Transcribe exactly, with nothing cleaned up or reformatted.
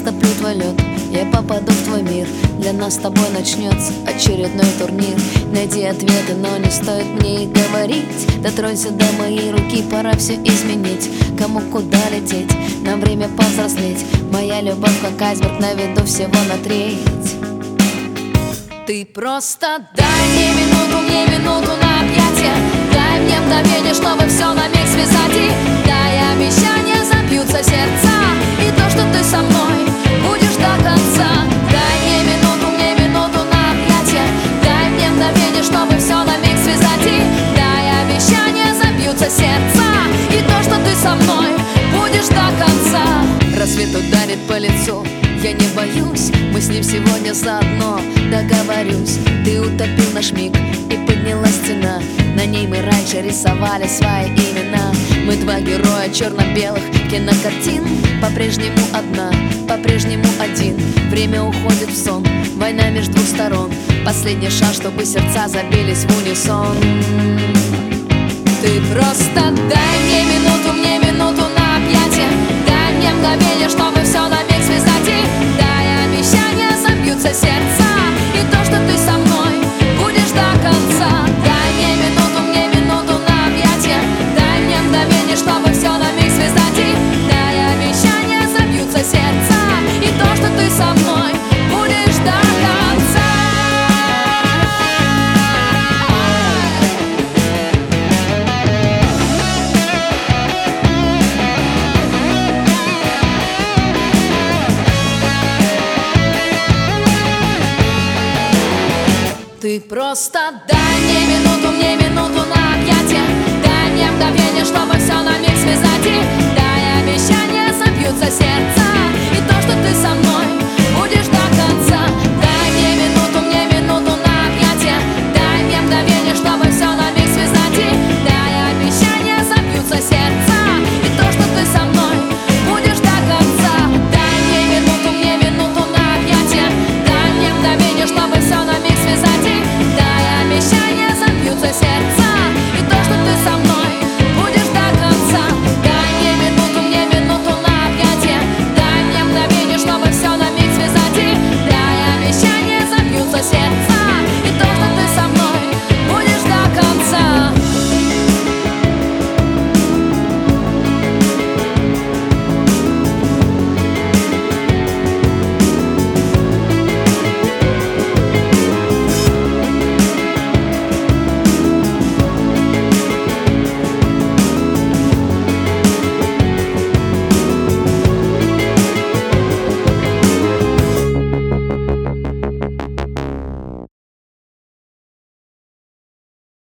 растоплю твой лед, я попаду в твой мир. Для нас с тобой начнется очередной турнир. Найди ответы, но не стоит мне их говорить. Дотронься до моей руки, пора все изменить. Кому куда лететь, нам время повзрослеть. Моя любовь как айсберг, на виду всего на треть. Ты просто дай мне минуту, мне минуту на объятия. Дай мне мгновение, чтобы все на миг связать. И дай обещания, забьются сердца. И то, что ты со мной будешь до конца. Дай мне минуту, мне минуту на объятия. Дай мне мгновение, чтобы все на миг связать. И дай обещания, забьются сердца. И то, что ты со мной будешь до конца. Рассвет ударит по лицу, я не боюсь, мы с ним сегодня заодно. Договорюсь, ты утопил наш миг, и поднялась стена. На ней мы раньше рисовали свои имена. Мы два героя черно-белых кинокартин. По-прежнему одна, по-прежнему один. Время уходит в сон, война между двух сторон. Последний шанс, чтобы сердца забились в унисон. Ты просто дай мне минуту, мне минуту на объятия. Дай мне мгновение, чтобы все на миг связать. И дай обещания, забьются сердца. И то, что ты со мной будешь до конца. Дай мне минуту, мне минуту на объятия. Дай мне мгновение, чтобы все на миг связать. И дай обещания, забьются сердца. И то, что ты со мной будешь до конца. Ты просто дай мне минуту, мне минуту на объятия. Дай мне мгновение, чтобы все на миг связать. И дай обещания, забьются сердца.